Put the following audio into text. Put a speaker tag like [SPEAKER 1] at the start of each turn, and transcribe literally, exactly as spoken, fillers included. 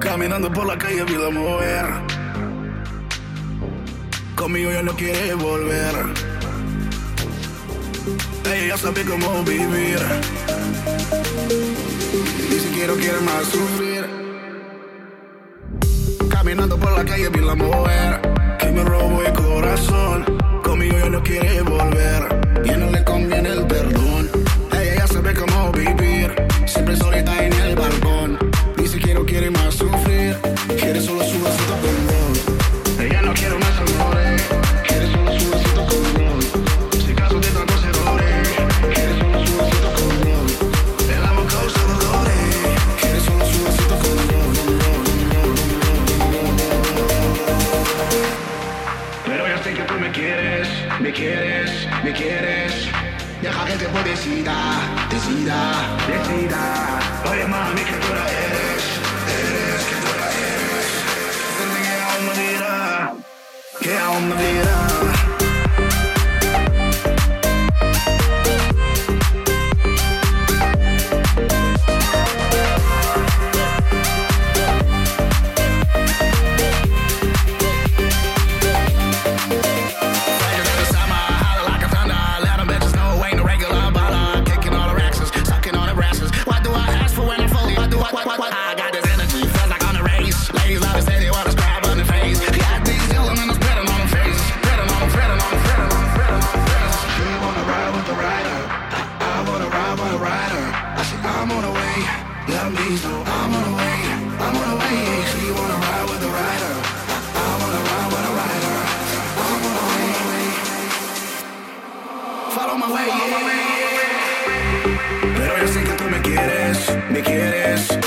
[SPEAKER 1] Caminando por la calle vi la mujer. Conmigo ya no quiere volver. Ella ya sabe cómo vivir. Ni siquiera quiere más sufrir. Caminando por la calle vi la mujer que me robó el corazón. Conmigo ya no quiere volver. Ya no le conviene el perdón. Ella ya sabe cómo vivir. Siempre solita en el balcón. Ni siquiera quiere más sufrir. Quiere solo su vasito con vos. Ella no quiere más amores. Quiere solo su vasito con vos. Si caso de tantos errores. Quiere solo su vasito con vos. El amor causa dolores. Quiere solo su vasito con vos. Pero ya sé que tú me quieres, me quieres, me quieres. Deja que el tiempo decida, decida, decida. Oye mami, que tú la eres, eres, que tú la eres. Dime que aún me dirá, que aún me dirá. Pero yo sé que tú me quieres, me quieres.